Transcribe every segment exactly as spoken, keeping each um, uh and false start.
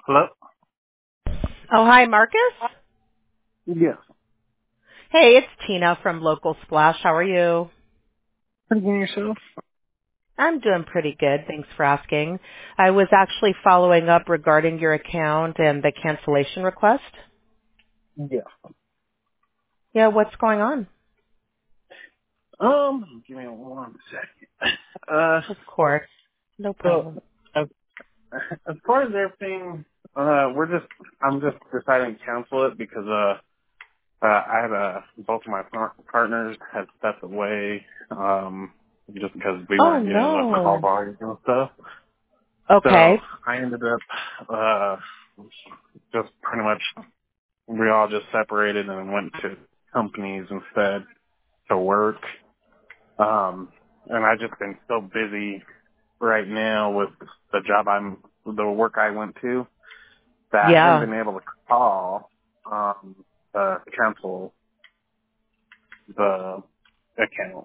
Hello? Oh, hi, Marcus. Yes. Hey, it's Tina from Local Splash. How are you? Pretty good yourself? I'm doing pretty good. Thanks for asking. I was actually following up regarding your account and the cancellation request. Yeah. Yeah, what's going on? Um, give me one second. Uh, Of course. No so, problem. as, as far as everything, uh, we're just, I'm just deciding to cancel it because, uh, uh, I had, uh, both of my par- partners had stepped away, um, just because we Oh, weren't getting enough call no. volume and stuff. So, Okay. I ended up, uh, just pretty much, we all just separated and went to companies instead to work. Um, and I've just been so busy right now with the job I'm, the work I went to, that I haven't Yeah. been able to call, um, to cancel the account.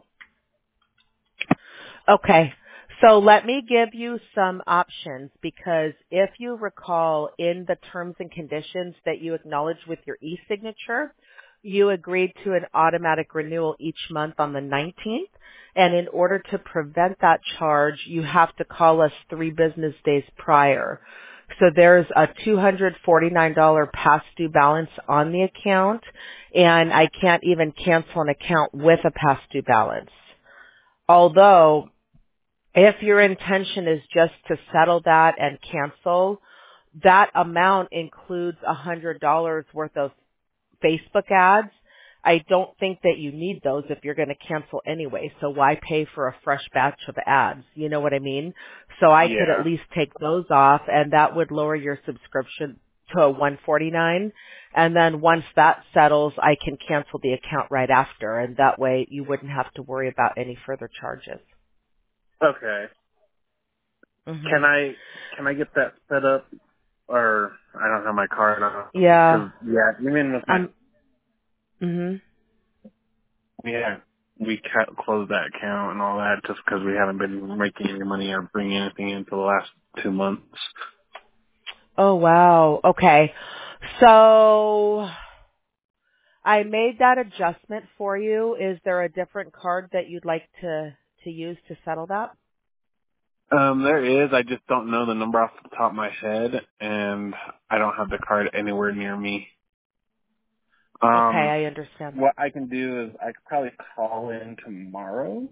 Okay. So let me give you some options because if you recall in the terms and conditions that you acknowledged with your e-signature, you agreed to an automatic renewal each month on the nineteenth. And in order to prevent that charge, you have to call us three business days prior. So there's a two hundred forty-nine dollars past due balance on the account, and I can't even cancel an account with a past due balance. Although if your intention is just to settle that and cancel, that amount includes one hundred dollars worth of Facebook ads. I don't think that you need those if you're going to cancel anyway. So why pay for a fresh batch of ads? You know what I mean? So I could at Yeah. least take those off and that would lower your subscription to one forty-nine. And then once that settles, I can cancel the account right after. And that way you wouldn't have to worry about any further charges. Okay. hmm Can I, can I get that set up? Or, I don't have my card on. Yeah. Cause, yeah, even with my, Um. Mhm. yeah, we ca- closed that account and all that just because we haven't been making any money or bringing anything in for the last two months. Oh wow. Okay. So I made that adjustment for you. Is there a different card that you'd like to to use to settle that? Um, there is. I just don't know the number off the top of my head, and I don't have the card anywhere near me. Okay, Um, I understand. what I can do is I could probably call in tomorrow,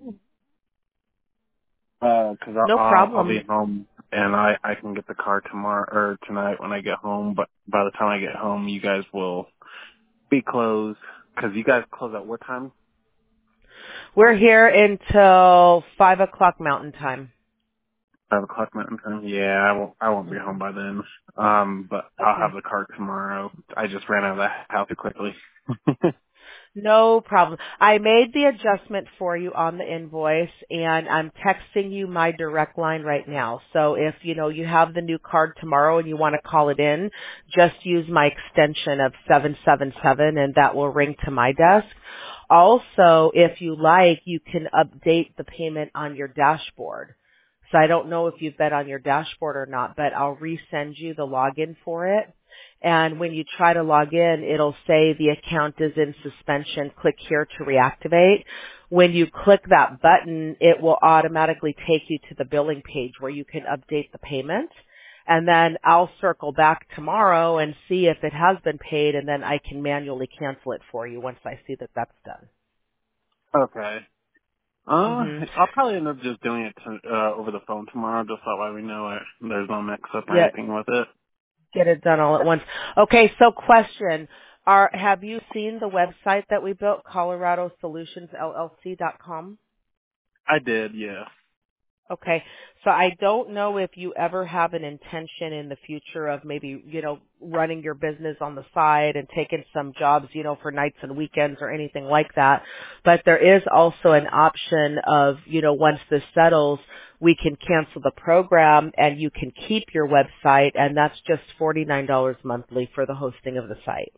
uh, cause I'll, No I'll, I'll problem. be home and I, I can get the card tomorrow or tonight when I get home, but by the time I get home, you guys will be closed. Cause you guys close at what time? We're here until five o'clock Mountain Time. Five o'clock mountain time? Yeah, I won't, I won't be home by then. Um, but I'll Okay. have the card tomorrow. I just ran out of the house too quickly. No problem. I made the adjustment for you on the invoice and I'm texting you my direct line right now. So if, you know, you have the new card tomorrow and you want to call it in, just use my extension of seven seven seven and that will ring to my desk. Also, if you like, you can update the payment on your dashboard. So I don't know if you've been on your dashboard or not, but I'll resend you the login for it. And when you try to log in, it'll say the account is in suspension. Click here to reactivate. When you click that button, it will automatically take you to the billing page where you can update the payment. And then I'll circle back tomorrow and see if it has been paid, and then I can manually cancel it for you once I see that that's done. Okay. Uh, hmm I'll probably end up just doing it to, uh, over the phone tomorrow, just that way we know it. There's no mix up or Yeah, anything with it. get it done all at once. Okay, so question. Are, have you seen the website that we built, colorado solutions l l c dot com? I did, yeah. Okay. So I don't know if you ever have an intention in the future of maybe, you know, running your business on the side and taking some jobs, you know, for nights and weekends or anything like that. But there is also an option of, you know, once this settles, we can cancel the program and you can keep your website and that's just forty-nine dollars monthly for the hosting of the site.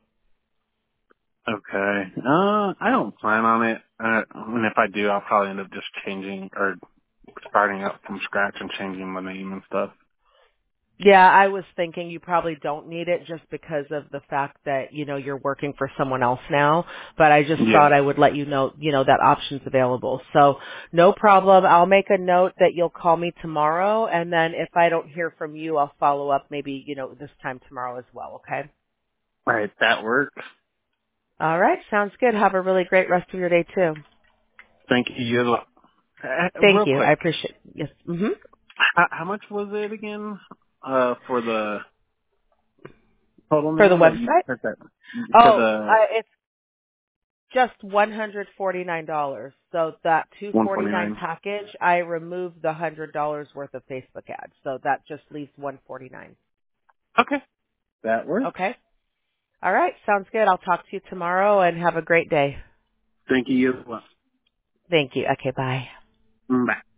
Okay. Uh, I don't plan on it. Uh, and if I do, I'll probably end up just changing or starting up from scratch and changing my name and stuff. Yeah, I was thinking you probably don't need it just because of the fact that, you know, you're working for someone else now, but I just Yeah. thought I would let you know, you know, that option's available. So no problem. I'll make a note that you'll call me tomorrow, and then if I don't hear from you, I'll follow up maybe, you know, this time tomorrow as well, okay? All right, that works. All right, sounds good. Have a really great rest of your day too. Thank you. You as well. Uh, Thank real you. I quick, appreciate it. Yes. Mhm. how, how much was it again uh, for the total For the now that you website? took that for Oh, the uh, it's just one hundred forty-nine dollars. So that two one forty forty-nine nine? package, I removed the one hundred dollars worth of Facebook ads. So that just leaves one forty-nine. Okay, that works. Okay? All right, sounds good. I'll talk to you tomorrow and have a great day. Thank you. You as well. Thank you. Okay, bye. Bye.